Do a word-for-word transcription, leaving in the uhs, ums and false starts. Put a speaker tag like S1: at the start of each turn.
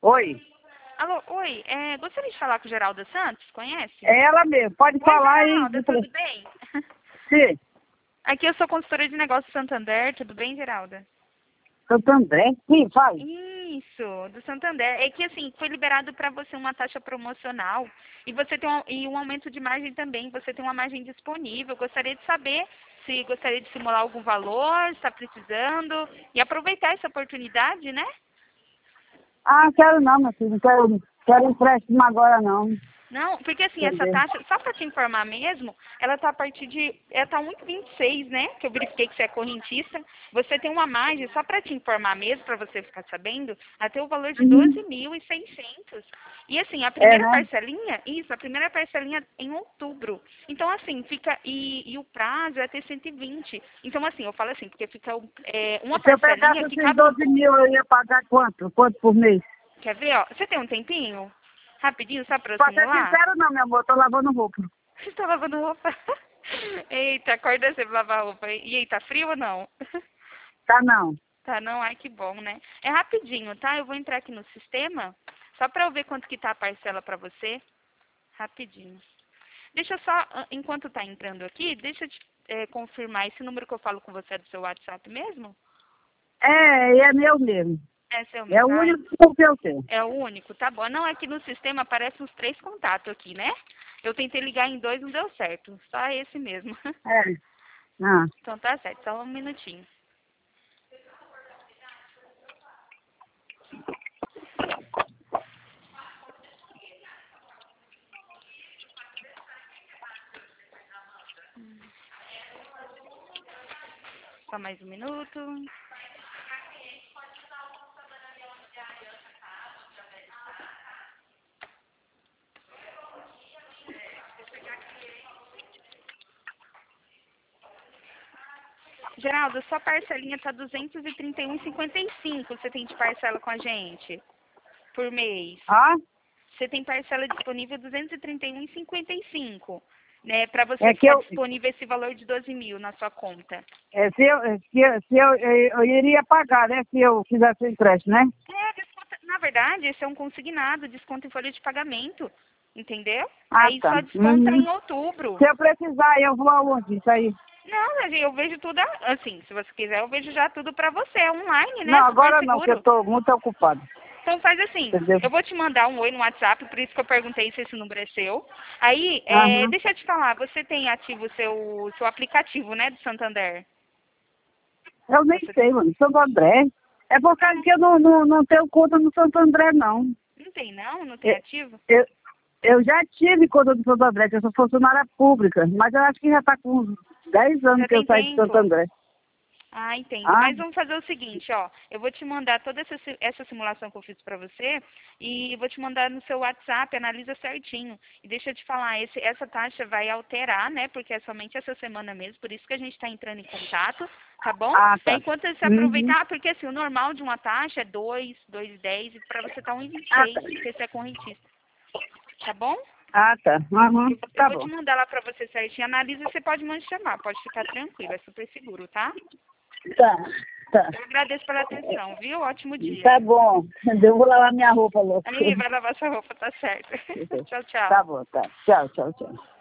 S1: Oi.
S2: Alô, oi, é, gostaria de falar com Geralda Santos, conhece?
S1: É ela mesmo, pode
S2: Oi,
S1: falar
S2: Geralda,
S1: e...
S2: tudo bem?
S1: Sim,
S2: Aqui eu sou consultora de negócios Santander, tudo bem, Geralda?
S1: Santo André. Sim, fala.
S2: Isso, do Santander. É que assim, foi liberado para você uma taxa promocional e você tem um, e um aumento de margem também, você tem uma margem disponível. Gostaria de saber se gostaria de simular algum valor, está precisando e aproveitar essa oportunidade, né?
S1: Ah, quero não, meu filho, não quero, quero empréstimo agora não.
S2: Não, porque assim, essa
S1: Entendeu?
S2: taxa, só para te informar mesmo, ela tá a partir de, ela tá um vírgula vinte e seis, né? Que eu verifiquei que você é correntista. Você tem uma margem, só para te informar mesmo, para você ficar sabendo, até o valor de
S1: Uhum.
S2: doze mil e seiscentos. E assim, a
S1: É,
S2: primeira
S1: né?
S2: parcelinha, isso, a primeira parcelinha em outubro. Então assim, fica, e, e o prazo é até cento e vinte. Então assim, eu falo assim, porque fica é, uma
S1: Se eu
S2: parcelinha
S1: pegasse
S2: que
S1: esses
S2: cabe um
S1: doze
S2: pouco.
S1: mil, eu ia pagar quanto? Quanto por mês?
S2: Quer ver, ó? Você tem um tempinho? Rapidinho, só para eu
S1: Pra ser
S2: simular?
S1: sincero não, meu amor, eu tô lavando roupa.
S2: Você tá lavando roupa? Eita, acorda cedo pra lavar roupa. E aí, tá frio ou não?
S1: Tá não.
S2: Tá, não? Ai, que bom, né? É rapidinho, tá? Eu vou entrar aqui no sistema, só pra eu ver quanto que tá a parcela pra você. Rapidinho. Deixa eu só, ah, enquanto tá entrando aqui, deixa eu te eh, confirmar. Esse número que eu falo com você é do seu WhatsApp mesmo?
S1: É, é meu mesmo.
S2: É seu
S1: É o
S2: mesmo? Ai,
S1: único que eu tenho.
S2: é o único, tá bom. Não, é que no sistema aparecem uns três contatos aqui, né? Eu tentei ligar em dois, não deu certo. Só esse mesmo.
S1: É. Ah.
S2: Então tá certo, só um minutinho. Só mais um minuto. Geraldo, sua parcelinha tá duzentos e trinta e um reais e cinquenta e cinco centavos. Você tem de parcela com a gente por mês.
S1: Ah?
S2: Você tem parcela disponível duzentos e trinta e um reais e cinquenta e cinco centavos, né? Para você
S1: É que
S2: ficar
S1: eu...
S2: disponível esse valor de doze mil na sua conta.
S1: É, se eu, é, se eu, se eu, eu, eu iria pagar, né? Se eu fizesse o empréstimo, né?
S2: É, desconta, na verdade, esse é um consignado, desconto em folha de pagamento. Entendeu?
S1: Ah,
S2: Aí
S1: tá.
S2: só desconta
S1: Uhum.
S2: em outubro.
S1: Se eu precisar, eu vou aonde? Isso aí.
S2: Não, gente, eu vejo tudo assim. Se você quiser, eu vejo já tudo pra você. É online,
S1: Não,
S2: né? Super
S1: agora não, que eu
S2: seguro.
S1: tô muito ocupado.
S2: Então faz assim,
S1: Entendeu?
S2: eu vou te mandar um oi no WhatsApp, por isso que eu perguntei se esse número é seu. Aí, é,
S1: Aham.
S2: deixa eu te falar, você tem ativo o seu, seu aplicativo, né, do Santander?
S1: Eu nem
S2: Você
S1: sei, mano. Santo André. É por causa que eu não, não, não tenho conta no Santo André, não.
S2: não tem não? Não tem
S1: Eu,
S2: ativo?
S1: eu, eu já tive conta do Santo André, que eu sou funcionária pública, mas eu acho que já está com uns dez anos
S2: Já
S1: que eu
S2: tem
S1: saí de Santo
S2: tempo?
S1: André.
S2: Ah, entendo.
S1: Ah,
S2: Mas vamos fazer o seguinte, ó. Eu vou te mandar toda essa, si- essa simulação que eu fiz pra você e vou te mandar no seu WhatsApp, analisa certinho. E deixa eu te falar, esse, essa taxa vai alterar, né? Porque é somente essa semana mesmo, por isso que a gente está entrando em contato, tá bom?
S1: ah,
S2: Aí
S1: tá.
S2: enquanto você
S1: Uhum.
S2: aproveitar, porque assim, o normal de uma taxa é dois, dois e dez, e para você tá um e vinte e
S1: Ah, tá.
S2: seis, porque você é correntista, tá bom?
S1: Ah, tá. Uhum.
S2: Eu, vou- eu
S1: Tá
S2: vou
S1: bom.
S2: te mandar lá pra você certinho, analisa e você pode me chamar, pode ficar tranquilo, é super seguro, tá?
S1: Tá, tá.
S2: Eu agradeço pela atenção, viu? Ótimo dia.
S1: Tá bom. Eu vou lavar minha roupa, louco.
S2: Aí, vai lavar sua roupa, tá certo. Tchau, tchau.
S1: Tá bom, tá. Tchau, tchau, tchau.